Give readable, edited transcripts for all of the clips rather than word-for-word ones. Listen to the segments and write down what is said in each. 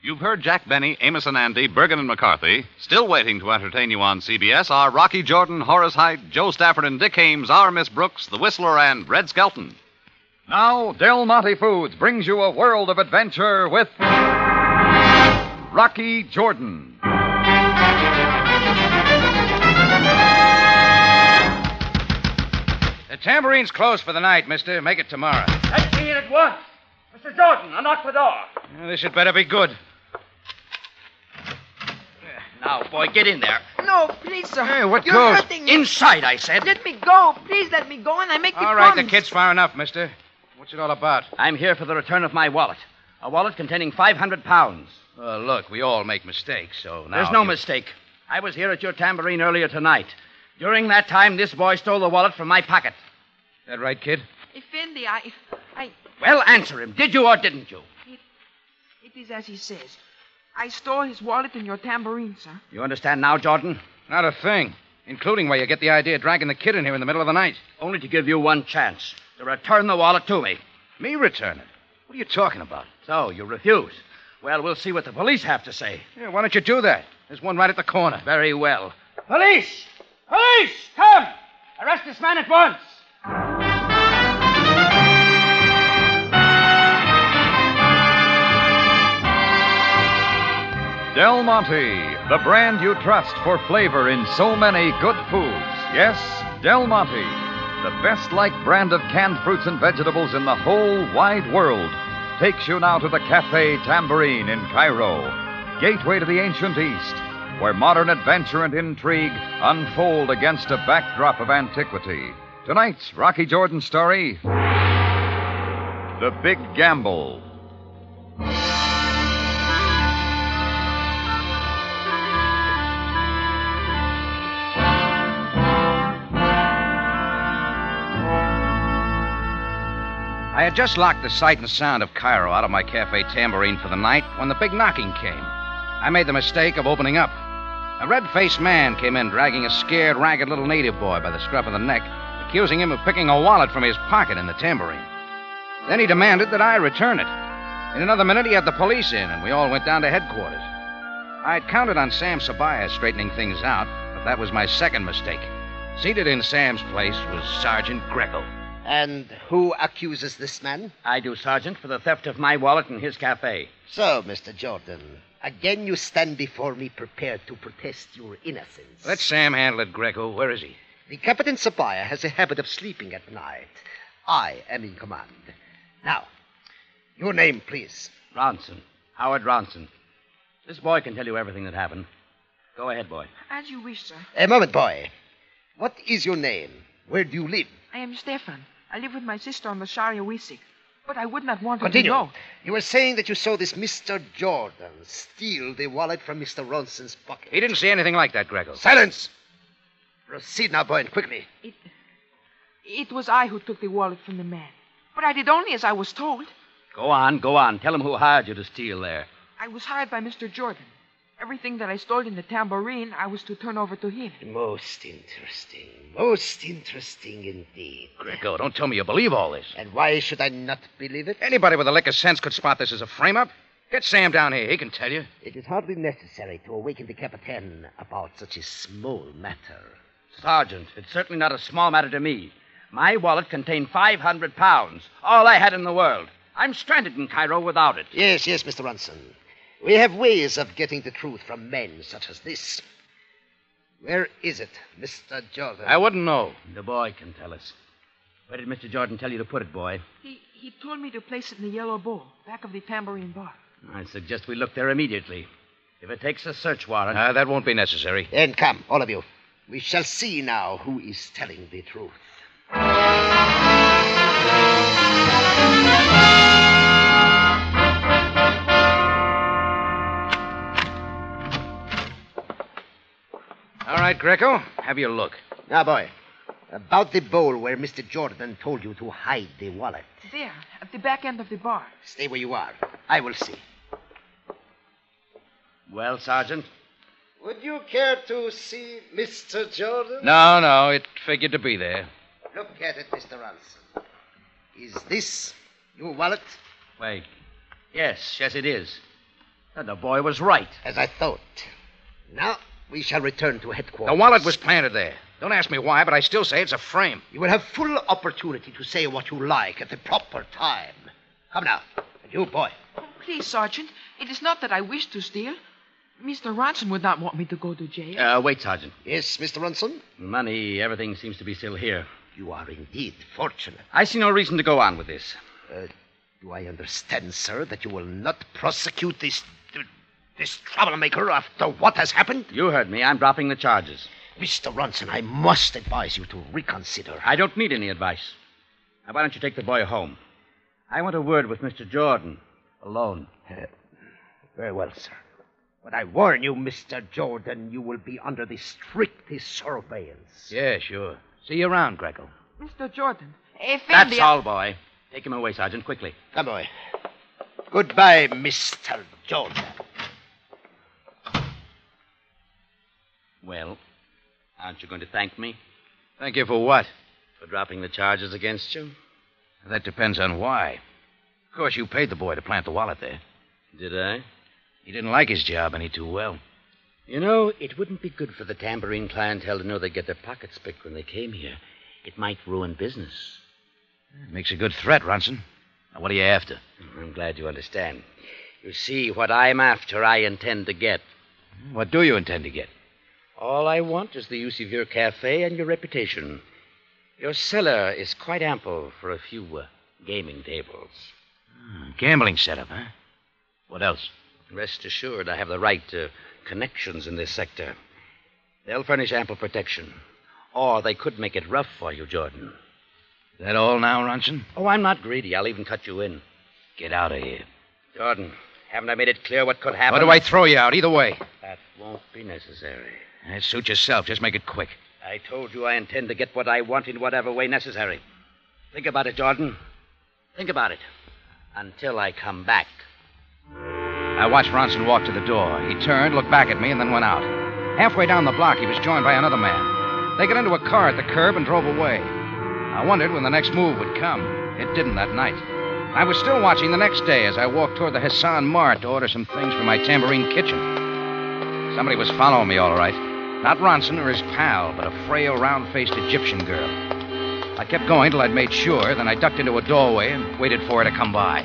You've heard Jack Benny, Amos and Andy, Bergen and McCarthy. Still waiting to entertain you on CBS are Rocky Jordan, Horace Heidt, Joe Stafford and Dick Ames, our Miss Brooks, The Whistler, and Red Skelton. Now, Del Monte Foods brings you a world of adventure with Rocky Jordan. The tambourine's closed for the night, mister. Make it tomorrow. Let's see it at once. Mr. Jordan, unlock the door. This had better be good. Now, boy, get in there. No, please, sir. Hey, what You're goes? hurting me. Inside, I said. Let me go. Please let me go, and I make the All right, promise. the kid's far enough, mister. What's it all about? I'm here for the return of my wallet. A wallet containing 500 pounds. Look, we all make mistakes, so now... There's no mistake. I was here at your tambourine earlier tonight. During that time, this boy stole the wallet from my pocket. That right, kid? Effendi, I... Well, answer him. Did you or didn't you? It is as he says. I stole his wallet and your tambourine, sir. You understand now, Jordan? Not a thing. Including where you get the idea of dragging the kid in here in the middle of the night. Only to give you one chance. To return the wallet to me. Me return it? What are you talking about? So, you refuse. Well, we'll see what the police have to say. Yeah, why don't you do that? There's one right at the corner. Very well. Police! Police! Come! Arrest this man at once! Del Monte, the brand you trust for flavor in so many good foods. Yes, Del Monte, the best-liked brand of canned fruits and vegetables in the whole wide world, takes you now to the Cafe Tambourine in Cairo, gateway to the ancient East, where modern adventure and intrigue unfold against a backdrop of antiquity. Tonight's Rocky Jordan story, The Big Gamble. I had just locked the sight and sound of Cairo out of my cafe tambourine for the night when the big knocking came. I made the mistake of opening up. A red-faced man came in dragging a scared, ragged little native boy by the scruff of the neck, accusing him of picking a wallet from his pocket in the tambourine. Then he demanded that I return it. In another minute, he had the police in, and we all went down to headquarters. I'd counted on Sam Sabaya straightening things out, but that was my second mistake. Seated in Sam's place was Sergeant Greco. And who accuses this man? I do, Sergeant, for the theft of my wallet in his cafe. So, Mr. Jordan, again you stand before me prepared to protest your innocence. Let Sam handle it, Greco. Where is he? The Captain Sabaya has a habit of sleeping at night. I am in command. Now, your name, please. Ronson. Howard Ronson. This boy can tell you everything that happened. Go ahead, boy. As you wish, sir. A moment, boy. What is your name? Where do you live? I am Stefan. I live with my sister on the Sharia Wisik. But I would not want her Continue. to know. You were saying that you saw this Mr. Jordan steal the wallet from Mr. Ronson's pocket. He didn't say anything like that, Greco. Silence! Proceed now, boy, and quickly. It was I who took the wallet from the man. But I did only as I was told. Go on, go on. Tell him who hired you to steal there. I was hired by Mr. Jordan. Everything that I stole in the tambourine, I was to turn over to him. Most interesting. Most interesting indeed. Greco, don't tell me you believe all this. And why should I not believe it? Anybody with a lick of sense could spot this as a frame-up. Get Sam down here. He can tell you. It is hardly necessary to awaken the Captain about such a small matter. Sergeant, it's certainly not a small matter to me. My wallet contained 500 pounds. All I had in the world. I'm stranded in Cairo without it. Yes, Mr. Ronson. We have ways of getting the truth from men such as this. Where is it, Mr. Jordan? I wouldn't know. The boy can tell us. Where did Mr. Jordan tell you to put it, boy? He told me to place it in the yellow bowl, back of the tambourine bar. I suggest we look there immediately. If it takes a search warrant... That won't be necessary. Then come, all of you. We shall see now who is telling the truth. All right, Greco, have your look. Now, boy, about the bowl where Mr. Jordan told you to hide the wallet. There, at the back end of the bar. Stay where you are. I will see. Well, Sergeant? Would you care to see Mr. Jordan? No, it figured to be there. Look at it, Mr. Ronson. Is this your wallet? Wait. Yes, it is. The boy was right. As I thought. Now, we shall return to headquarters. The wallet was planted there. Don't ask me why, but I still say it's a frame. You will have full opportunity to say what you like at the proper time. Come now. And you, boy. Oh, please, Sergeant. It is not that I wish to steal. Mr. Ronson would not want me to go to jail. Wait, Sergeant. Yes, Mr. Ronson? Money, everything seems to be still here. You are indeed fortunate. I see no reason to go on with this. Do I understand, sir, that you will not prosecute this troublemaker after what has happened? You heard me. I'm dropping the charges. Mr. Ronson, I must advise you to reconsider. I don't need any advice. Now, why don't you take the boy home? I want a word with Mr. Jordan. Alone. Very well, sir. But I warn you, Mr. Jordan, you will be under the strictest surveillance. Yeah, sure. See you around, Greco. Mr. Jordan. That's all, boy. Take him away, Sergeant, quickly. Come, boy. Goodbye, Mr. Jordan. Well, aren't you going to thank me Thank you for what? for dropping the charges against you? That depends on why. Of course, you paid the boy to plant the wallet there. Did I? He didn't like his job any too well. You know, it wouldn't be good for the Tambourine clientele to know they'd get their pockets picked when they came here. It might ruin business. Makes a good threat, Ronson. Now, what are you after? I'm glad you understand. You see, what I'm after, I intend to get. What do you intend to get? All I want is the use of your cafe and your reputation. Your cellar is quite ample for a few gaming tables. Gambling setup, huh? What else? Rest assured, I have the right connections in this sector. They'll furnish ample protection. Or they could make it rough for you, Jordan. Is that all now, Ronson? Oh, I'm not greedy. I'll even cut you in. Get out of here. Jordan, haven't I made it clear what could happen? Or do I throw you out? Either way. That won't be necessary. Suit yourself. Just make it quick. I told you I intend to get what I want in whatever way necessary. Think about it, Jordan. Think about it. Until I come back. I watched Ronson walk to the door. He turned, looked back at me, and then went out. Halfway down the block, he was joined by another man. They got into a car at the curb and drove away. I wondered when the next move would come. It didn't that night. I was still watching the next day as I walked toward the Hassan Mart to order some things for my Tambourine kitchen. Somebody was following me, all right. Not Ronson or his pal, but a frail, round-faced Egyptian girl. I kept going till I'd made sure, then I ducked into a doorway and waited for her to come by.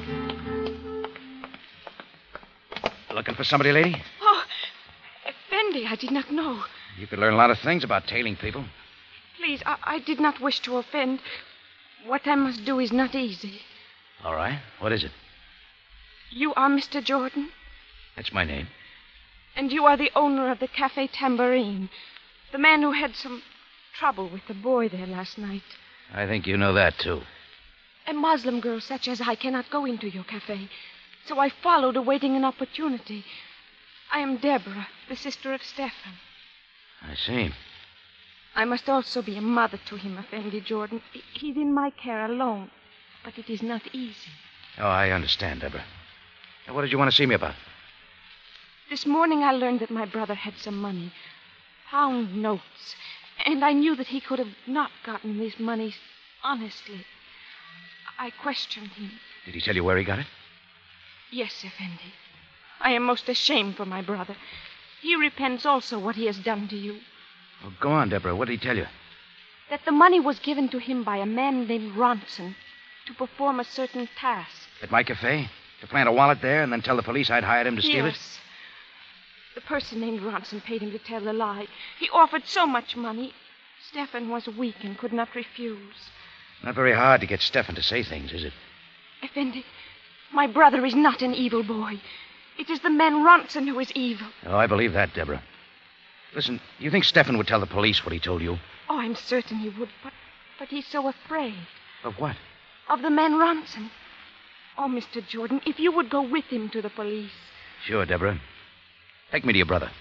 Looking for somebody, lady? Oh, Effendi, I did not know. You could learn a lot of things about tailing people. Please, I did not wish to offend. What I must do is not easy. All right. What is it? You are Mr. Jordan? That's my name. And you are the owner of the Cafe Tambourine. The man who had some trouble with the boy there last night. I think you know that, too. A Muslim girl such as I cannot go into your cafe. So I followed, awaiting an opportunity. I am Deborah, the sister of Stefan. I see. I must also be a mother to him, Effendi Jordan. He's in my care alone. But it is not easy. Oh, I understand, Deborah. Now, what did you want to see me about? This morning I learned that my brother had some money. Pound notes. And I knew that he could have not gotten these monies honestly. I questioned him. Did he tell you where he got it? Yes, Effendi. I am most ashamed for my brother. He repents also what he has done to you. Well, go on, Deborah. What did he tell you? That the money was given to him by a man named Ronson to perform a certain task. At my cafe? To plant a wallet there and then tell the police I'd hired him to steal it? Yes. The person named Ronson paid him to tell the lie. He offered so much money. Stefan was weak and could not refuse. Not very hard to get Stefan to say things, is it? Effendi, my brother is not an evil boy. It is the man Ronson who is evil. Oh, I believe that, Deborah. Listen, you think Stefan would tell the police what he told you? Oh, I'm certain he would, but he's so afraid. Of what? Of the man Ronson. Oh, Mr. Jordan, if you would go with him to the police. Sure, Deborah. Take me to your brother.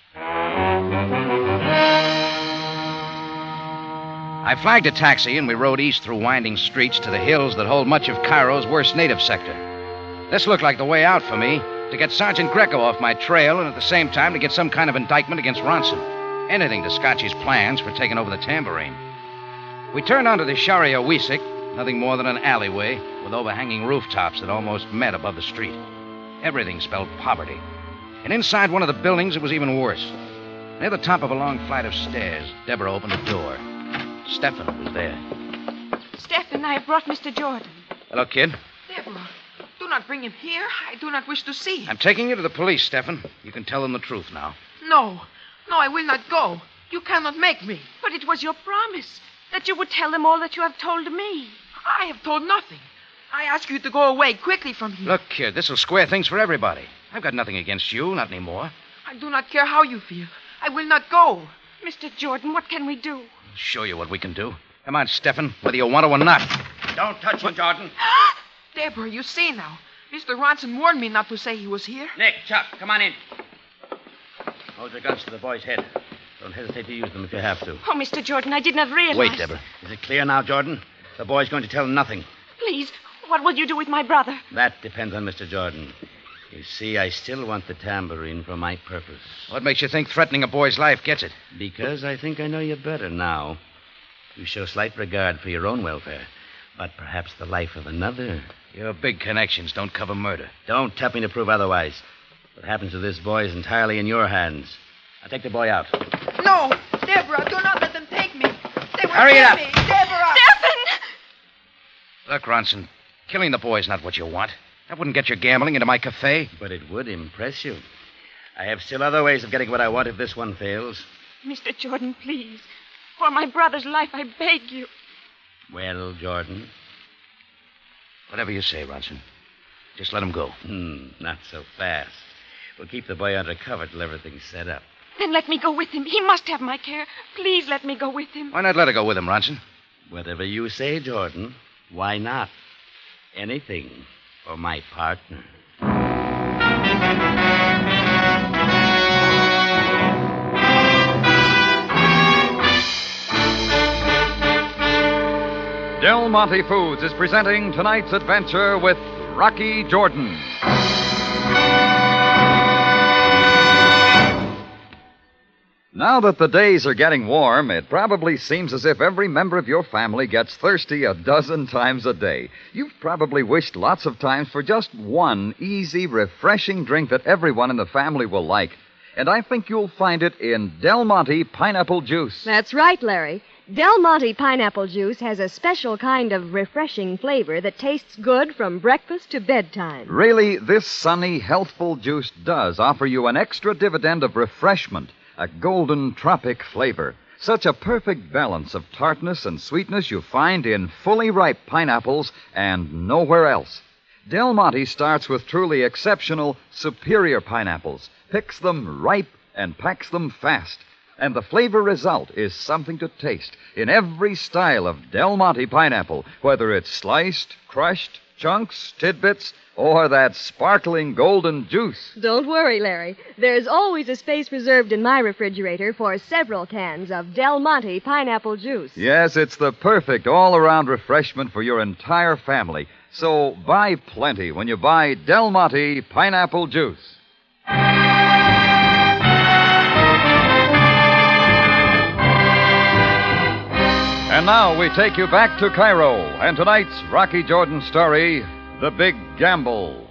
I flagged a taxi and we rode east through winding streets to the hills that hold much of Cairo's worst native sector. This looked like the way out for me, to get Sergeant Greco off my trail and at the same time to get some kind of indictment against Ronson. Anything to scotch his plans for taking over the Tambourine. We turned onto the Sharia Wisik, nothing more than an alleyway with overhanging rooftops that almost met above the street. Everything spelled poverty. And inside one of the buildings, it was even worse. Near the top of a long flight of stairs, Deborah opened a door. Stefan was there. Stephen, I have brought Mr. Jordan. Hello, kid. Deborah, do not bring him here. I do not wish to see him. I'm taking you to the police, Stefan. You can tell them the truth now. No, I will not go. You cannot make me. But it was your promise that you would tell them all that you have told me. I have told nothing. I ask you to go away quickly from here. Look, kid, this will square things for everybody. I've got nothing against you, not anymore. I do not care how you feel. I will not go. Mr. Jordan, what can we do? I'll show you what we can do. Come on, Stefan, whether you want to or not. Don't touch him, Jordan. Deborah, you see now. Mr. Ronson warned me not to say he was here. Nick, Chuck, come on in. Hold your guns to the boy's head. Don't hesitate to use them if you have to. Oh, Mr. Jordan, I did not realize. Wait, Deborah. Is it clear now, Jordan? The boy's going to tell nothing. Please, what will you do with my brother? That depends on Mr. Jordan. You see, I still want the tambourine for my purpose. What makes you think threatening a boy's life gets it? Because I think I know you better now. You show slight regard for your own welfare, but perhaps the life of another. Your big connections don't cover murder. Don't tempt me to prove otherwise. What happens to this boy is entirely in your hands. I'll take the boy out. No, Deborah, do not let them take me. They will Hurry it kill up. me. Deborah! Stephen! Look, Ronson, killing the boy's not what you want. That wouldn't get you gambling into my cafe. But it would impress you. I have still other ways of getting what I want if this one fails. Mr. Jordan, please. For my brother's life, I beg you. Well, Jordan? Whatever you say, Ronson. Just let him go. Not so fast. We'll keep the boy under cover till everything's set up. Then let me go with him. He must have my care. Please let me go with him. Why not let her go with him, Ronson? Whatever you say, Jordan. Why not? Anything for my partner. Del Monte Foods is presenting tonight's adventure with Rocky Jordan. Now that the days are getting warm, it probably seems as if every member of your family gets thirsty a dozen times a day. You've probably wished lots of times for just one easy, refreshing drink that everyone in the family will like. And I think you'll find it in Del Monte Pineapple Juice. That's right, Larry. Del Monte Pineapple Juice has a special kind of refreshing flavor that tastes good from breakfast to bedtime. Really, this sunny, healthful juice does offer you an extra dividend of refreshment, a golden tropic flavor. Such a perfect balance of tartness and sweetness you find in fully ripe pineapples and nowhere else. Del Monte starts with truly exceptional, superior pineapples, picks them ripe, and packs them fast. And the flavor result is something to taste in every style of Del Monte pineapple, whether it's sliced, crushed, chunks, tidbits, or that sparkling golden juice. Don't worry, Larry. There's always a space reserved in my refrigerator for several cans of Del Monte Pineapple Juice. Yes, it's the perfect all-around refreshment for your entire family. So buy plenty when you buy Del Monte Pineapple Juice. And now we take you back to Cairo and tonight's Rocky Jordan story, The Big Gamble.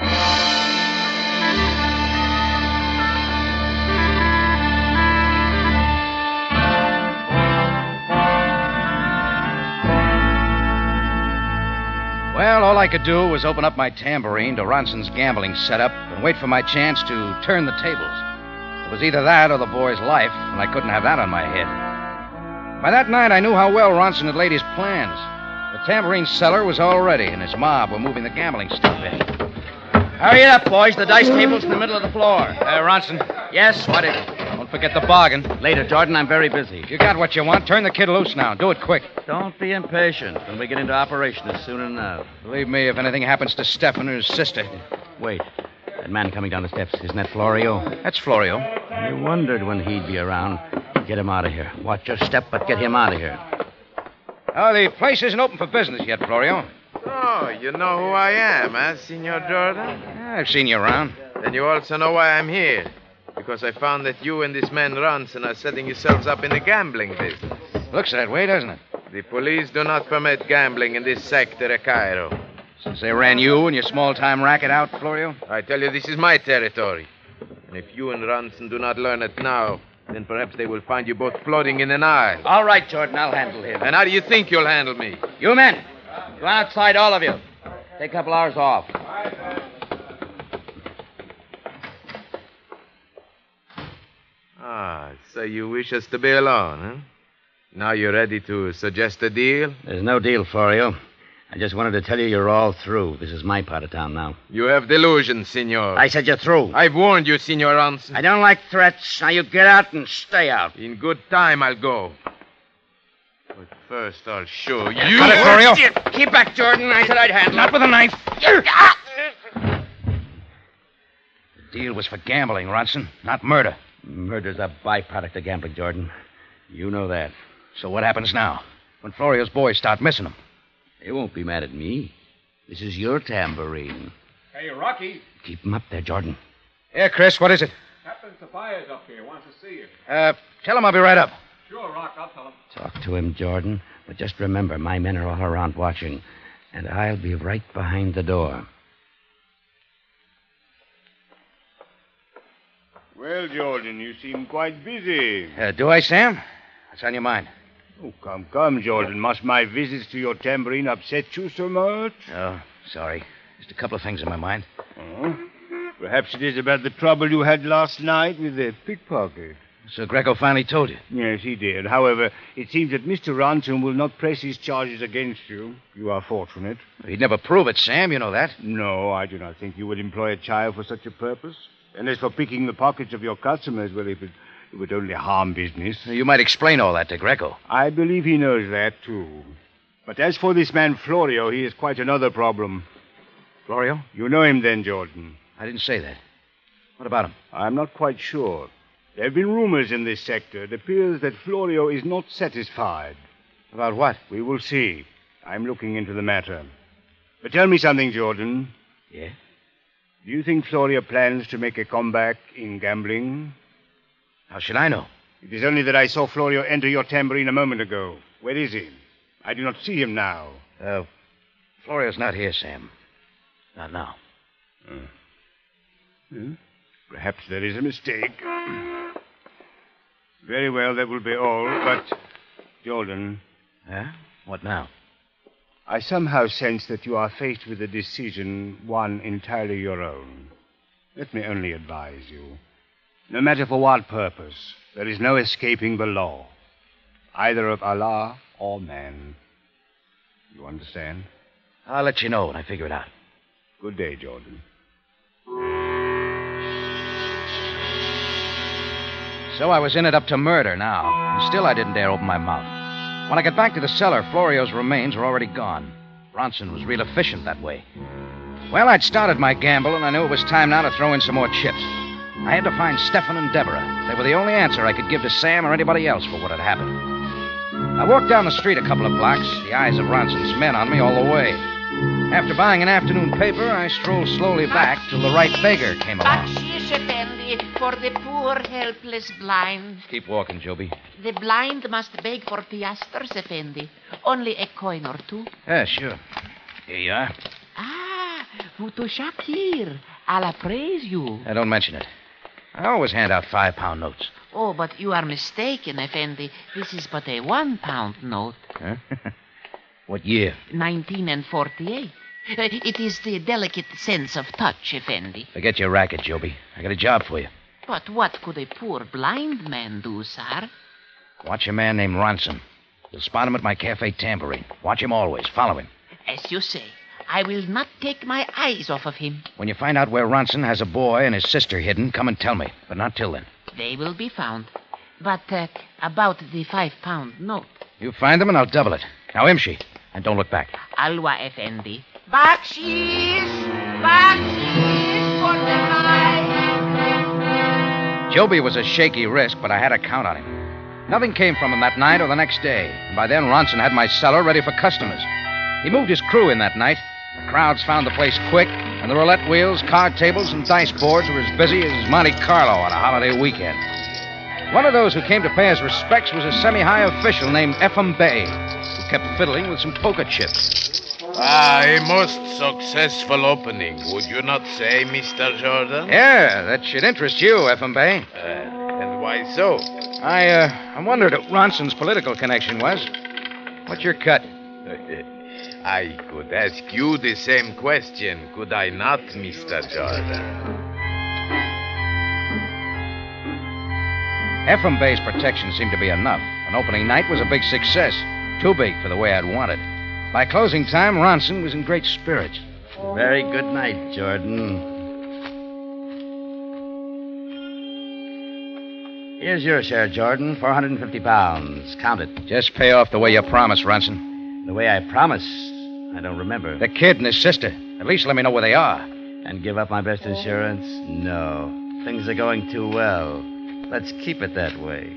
Well, all I could do was open up my tambourine to Ronson's gambling setup and wait for my chance to turn the tables. It was either that or the boy's life, and I couldn't have that on my head. By that night, I knew how well Ronson had laid his plans. The tambourine seller was all ready, and his mob were moving the gambling stuff in. Hurry it up, boys. The dice table's in the middle of the floor. Ronson. Yes? What is it? Don't forget the bargain. Later, Jordan. I'm very busy. You got what you want. Turn the kid loose now. Do it quick. Don't be impatient. When we get into operation, it's soon enough. Believe me, if anything happens to Stefan or his sister. Wait. That man coming down the steps, isn't that Florio? That's Florio. I wondered when he'd be around. Get him out of here. Watch your step, but get him out of here. Oh, the place isn't open for business yet, Florio. Oh, you know who I am, eh, Senor Jordan? I've seen you around. Then you also know why I'm here. Because I found that you and this man Ronson are setting yourselves up in the gambling business. Looks that way, doesn't it? The police do not permit gambling in this sector of Cairo. Since they ran you and your small-time racket out, Florio? I tell you, this is my territory. And if you and Ronson do not learn it now, then perhaps they will find you both floating in an aisle. All right, Jordan, I'll handle him. And how do you think you'll handle me? You men, go outside, all of you. Take a couple hours off. Ah, so you wish us to be alone, huh? Now you're ready to suggest a deal? There's no deal, Florio. I just wanted to tell you you're all through. This is my part of town now. You have delusions, senor. I said you're through. I've warned you, Senor Ronson. I don't like threats. Now you get out and stay out. In good time, I'll go. But first, I'll show you. Got it, Florio. Keep back, Jordan. I said I'd handle Not it. with a knife. The deal was for gambling, Ronson, not murder. Murder's a byproduct of gambling, Jordan. You know that. So what happens now? When Florio's boys start missing him? They won't be mad at me. This is your tambourine. Hey, Rocky. Keep him up there, Jordan. Yeah, Chris, what is it? Captain Tobias up here. Wants to see you. Tell him I'll be right up. Sure, Rock. I'll tell him. Talk to him, Jordan. But just remember, my men are all around watching. And I'll be right behind the door. Well, Jordan, you seem quite busy. Do I, Sam? What's on your mind? Oh, come, Jordan. Must my visits to your tambourine upset you so much? Oh, sorry. Just a couple of things in my mind. Oh? Perhaps it is about the trouble you had last night with the pickpocket. So Greco finally told you? Yes, he did. However, it seems that Mr. Ronson will not press his charges against you. You are fortunate. He'd never prove it, Sam. You know that. No, I do not think you would employ a child for such a purpose. And as for picking the pockets of your customers, well, it would only harm business. You might explain all that to Greco. I believe he knows that, too. But as for this man Florio, he is quite another problem. Florio? You know him then, Jordan. I didn't say that. What about him? I'm not quite sure. There have been rumors in this sector. It appears that Florio is not satisfied. About what? We will see. I'm looking into the matter. But tell me something, Jordan. Yeah? Do you think Florio plans to make a comeback in gambling? How should I know? It is only that I saw Florio enter your tambourine a moment ago. Where is he? I do not see him now. Florio's not here, Sam. Not now. Perhaps there is a mistake. Very well, that will be all. But, Jordan. Yeah? What now? I somehow sense that you are faced with a decision, one entirely your own. Let me only advise you. No matter for what purpose, there is no escaping the law, either of Allah or man. You understand? I'll let you know when I figure it out. Good day, Jordan. So I was in it up to murder now, and still I didn't dare open my mouth. When I got back to the cellar, Florio's remains were already gone. Ronson was real efficient that way. Well, I'd started my gamble, and I knew it was time now to throw in some more chips. I had to find Stefan and Deborah. They were the only answer I could give to Sam or anybody else for what had happened. I walked down the street a couple of blocks, the eyes of Ronson's men on me all the way. After buying an afternoon paper, I strolled slowly back till the right beggar came along. Bakshish, Effendi, for the poor, helpless, blind. Keep walking, Joby. The blind must beg for piastres, Effendi. Only a coin or two. Yeah, sure. Here you are. Ah, Futu Shakir. Allah praise you. Don't mention it. I always hand out 5-pound notes. Oh, but you are mistaken, Effendi. This is but a 1-pound note. Huh? What year? 1948. It is the delicate sense of touch, Effendi. Forget your racket, Joby. I got a job for you. But what could a poor blind man do, sir? Watch a man named Ronson. You'll spot him at my cafe tambourine. Watch him always. Follow him. As you say, I will not take my eyes off of him. When you find out where Ronson has a boy and his sister hidden, come and tell me. But not till then. They will be found. But about the 5-pound note. You find them and I'll double it. Now, Imshi. And don't look back. Alwa, Effendi. Bakshish! Bakshish for the night! Joby was a shaky risk, but I had to count on him. Nothing came from him that night or the next day. And by then, Ronson had my cellar ready for customers. He moved his crew in that night. The crowds found the place quick, and the roulette wheels, card tables, and dice boards were as busy as Monte Carlo on a holiday weekend. One of those who came to pay his respects was a semi-high official named Ephraim Bey, who kept fiddling with some poker chips. A most successful opening, would you not say, Mr. Jordan? Yeah, that should interest you, FMB. And why so? I wondered what Ronson's political connection was. What's your cut? I could ask you the same question, could I not, Mr. Jordan? FMB's protection seemed to be enough. An opening night was a big success. Too big for the way I'd wanted. By closing time, Ronson was in great spirits. Very good night, Jordan. Here's your share, Jordan. 450 pounds. Count it. Just pay off the way you promised, Ronson. The way I promised? I don't remember. The kid and his sister. At least let me know where they are. And give up my best insurance? No. Things are going too well. Let's keep it that way.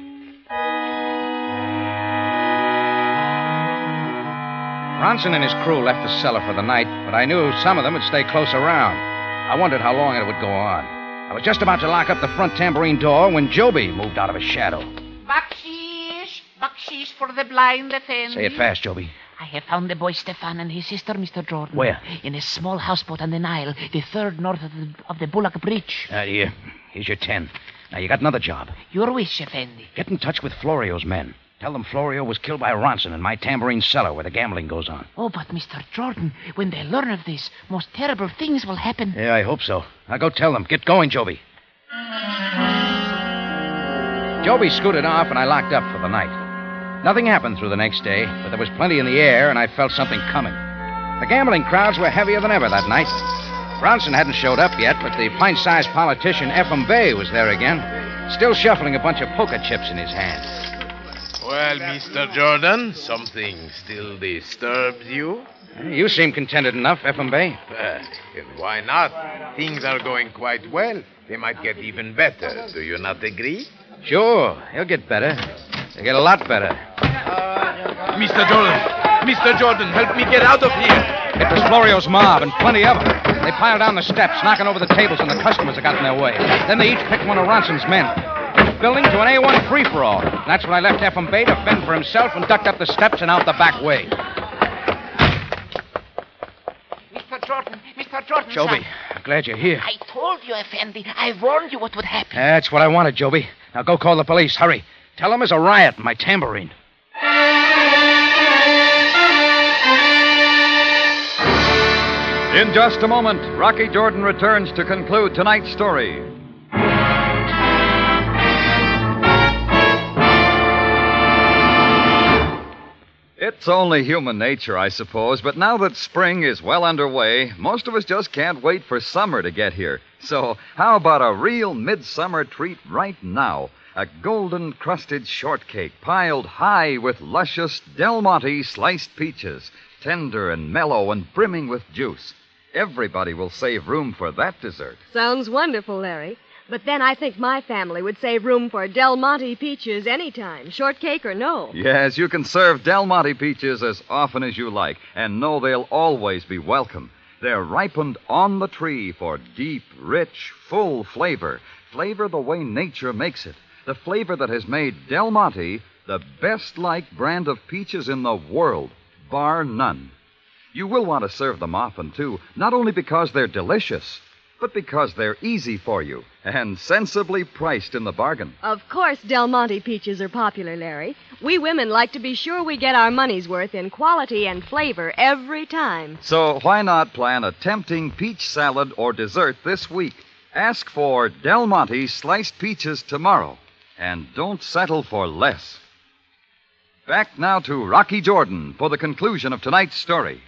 Ronson and his crew left the cellar for the night, but I knew some of them would stay close around. I wondered how long it would go on. I was just about to lock up the front tambourine door when Joby moved out of his shadow. Bakshish! Bakshish for the blind, Effendi. Say it fast, Joby. I have found the boy Stefan and his sister, Mr. Jordan. Where? In a small houseboat on the Nile, the third north of the Bullock Bridge. Here. Here's your 10. Now, you got another job. Your wish, Effendi. Get in touch with Florio's men. Tell them Florio was killed by Ronson in my tambourine cellar where the gambling goes on. Oh, but Mr. Jordan, when they learn of this, most terrible things will happen. Yeah, I hope so. Now go tell them. Get going, Joby. Joby scooted off, and I locked up for the night. Nothing happened through the next day, but there was plenty in the air, and I felt something coming. The gambling crowds were heavier than ever that night. Ronson hadn't showed up yet, but the pint-sized politician FMB was there again, still shuffling a bunch of poker chips in his hand. Well, Mr. Jordan, something still disturbs you? You seem contented enough, FMB. And why not? Things are going quite well. They might get even better. Do you not agree? Sure, he'll get better. He'll get a lot better. Mr. Jordan, help me get out of here. It was Florio's mob, and plenty of them. They piled down the steps, knocking over the tables and the customers that got in their way. Then they each picked one of Ronson's men. Building to an A1 free-for-all. That's when I left FMB to fend for himself and ducked up the steps and out the back way. Mr. Jordan, Joby, son. I'm glad you're here. I told you, Effendi. I warned you what would happen. That's what I wanted, Joby. Now go call the police. Hurry. Tell them there's a riot in my tambourine. In just a moment, Rocky Jordan returns to conclude tonight's story. It's only human nature, I suppose, but now that spring is well underway, most of us just can't wait for summer to get here. So, how about a real midsummer treat right now? A golden-crusted shortcake piled high with luscious Del Monte sliced peaches, tender and mellow and brimming with juice. Everybody will save room for that dessert. Sounds wonderful, Larry. But then I think my family would save room for Del Monte peaches anytime, shortcake or no. Yes, you can serve Del Monte peaches as often as you like, and know they'll always be welcome. They're ripened on the tree for deep, rich, full flavor. Flavor the way nature makes it. The flavor that has made Del Monte the best-liked brand of peaches in the world, bar none. You will want to serve them often, too, not only because they're delicious, but because they're easy for you and sensibly priced in the bargain. Of course Del Monte peaches are popular, Larry. We women like to be sure we get our money's worth in quality and flavor every time. So why not plan a tempting peach salad or dessert this week? Ask for Del Monte sliced peaches tomorrow, and don't settle for less. Back now to Rocky Jordan for the conclusion of tonight's story.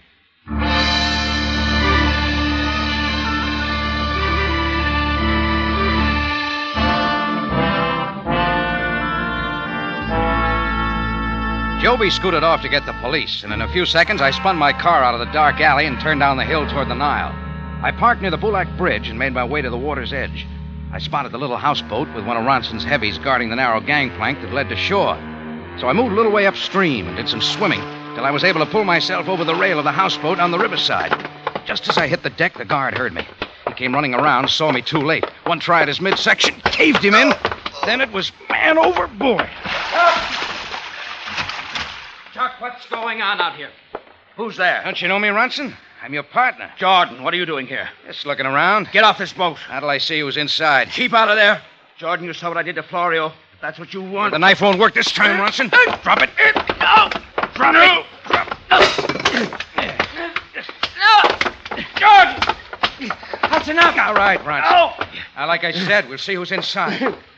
Joby scooted off to get the police, and in a few seconds I spun my car out of the dark alley and turned down the hill toward the Nile. I parked near the Bullock Bridge and made my way to the water's edge. I spotted the little houseboat with one of Ronson's heavies guarding the narrow gangplank that led to shore. So I moved a little way upstream and did some swimming till I was able to pull myself over the rail of the houseboat on the riverside. Just as I hit the deck, the guard heard me. He came running around, saw me too late. One try at his midsection, caved him in. Then it was man overboard. Chuck, what's going on out here? Who's there? Don't you know me, Ronson? I'm your partner. Jordan, what are you doing here? Just looking around. Get off this boat. How till I see who's inside? Keep out of there. Jordan, you saw what I did to Florio. If that's what you want. The knife won't work this time, Ronson. Drop it. No! Drop it. Jordan! That's enough. All right, Ronson. No! Now, like I said, we'll see who's inside.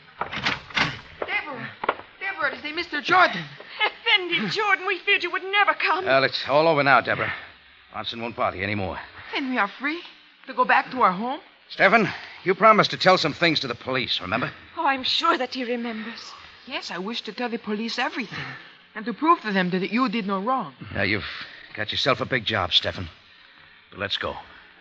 Deborah, is they Mr. Jordan? Effendi, Jordan, we feared you would never come. Well, it's all over now, Deborah. Ronson won't bother you anymore. Then we are free to go back to our home? Stefan, you promised to tell some things to the police, remember? Oh, I'm sure that he remembers. Yes, I wish to tell the police everything. And to prove to them that you did no wrong. Now, you've got yourself a big job, Stefan. But let's go.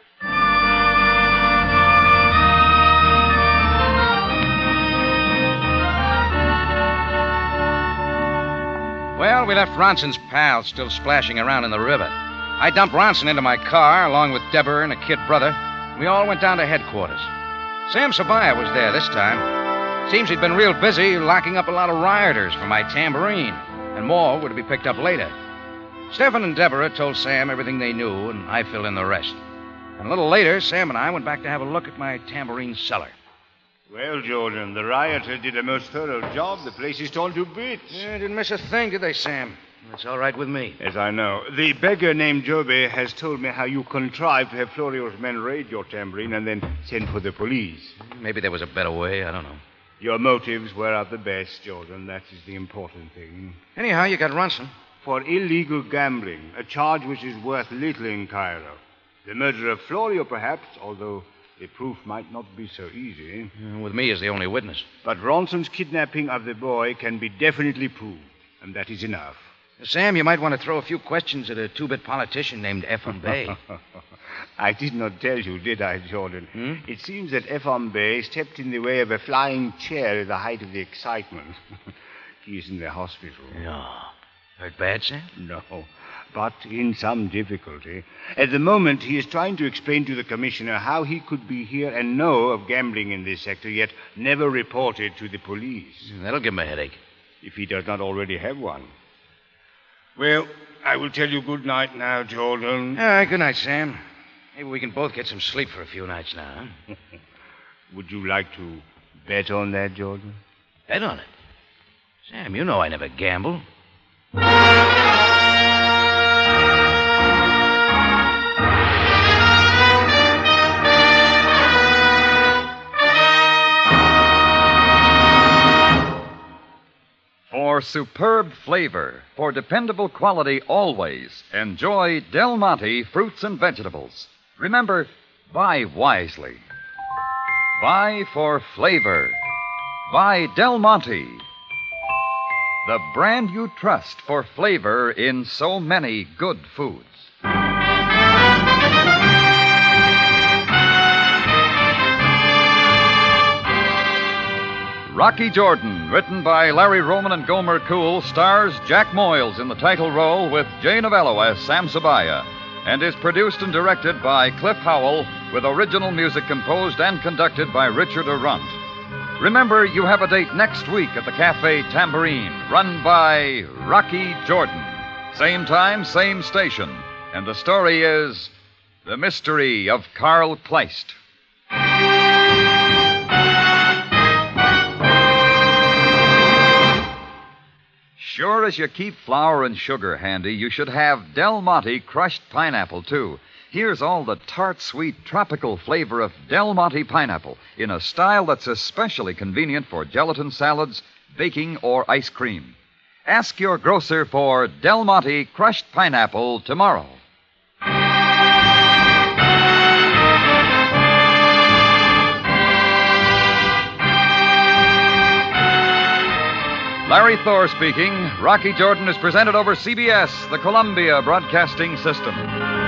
Well, we left Ronson's pal still splashing around in the river. I dumped Ronson into my car, along with Deborah and a kid brother. We all went down to headquarters. Sam Sabaya was there this time. Seems he'd been real busy locking up a lot of rioters for my tambourine, and more were to be picked up later. Stefan and Deborah told Sam everything they knew, and I filled in the rest. And a little later, Sam and I went back to have a look at my tambourine cellar. Well, Jordan, the rioters did a most thorough job. The place is torn to bits. Yeah, didn't miss a thing, did they, Sam? That's all right with me. Yes, I know. The beggar named Joby has told me how you contrived to have Florio's men raid your tambourine and then send for the police. Maybe there was a better way. I don't know. Your motives were of the best, Jordan. That is the important thing. Anyhow, you got Ronson. For illegal gambling, a charge which is worth little in Cairo. The murder of Florio, perhaps, although the proof might not be so easy. With me as the only witness. But Ronson's kidnapping of the boy can be definitely proved, and that is enough. Sam, you might want to throw a few questions at a two-bit politician named Ephraim Bey. I did not tell you, did I, Jordan? It seems that Ephraim Bey stepped in the way of a flying chair at the height of the excitement. He is in the hospital. No. Hurt bad, Sam? No, but in some difficulty. At the moment, he is trying to explain to the commissioner how he could be here and know of gambling in this sector, yet never report it to the police. That'll give him a headache. If he does not already have one. Well, I will tell you good night now, Jordan. All right, good night, Sam. Maybe we can both get some sleep for a few nights now, huh? Would you like to bet on that, Jordan? Bet on it? Sam, you know I never gamble. For superb flavor, for dependable quality always, enjoy Del Monte fruits and vegetables. Remember, buy wisely. Buy for flavor. Buy Del Monte, the brand you trust for flavor in so many good foods. Rocky Jordan, written by Larry Roman and Gomer Cool, stars Jack Moyles in the title role with Jay Novello as Sam Sabaya, and is produced and directed by Cliff Howell, with original music composed and conducted by Richard Arrunt. Remember, you have a date next week at the Cafe Tambourine, run by Rocky Jordan. Same time, same station. And the story is The Mystery of Carl Kleist. Sure as you keep flour and sugar handy, you should have Del Monte crushed pineapple, too. Here's all the tart, sweet, tropical flavor of Del Monte pineapple in a style that's especially convenient for gelatin salads, baking, or ice cream. Ask your grocer for Del Monte crushed pineapple tomorrow. Larry Thor speaking. Rocky Jordan is presented over CBS, the Columbia Broadcasting System.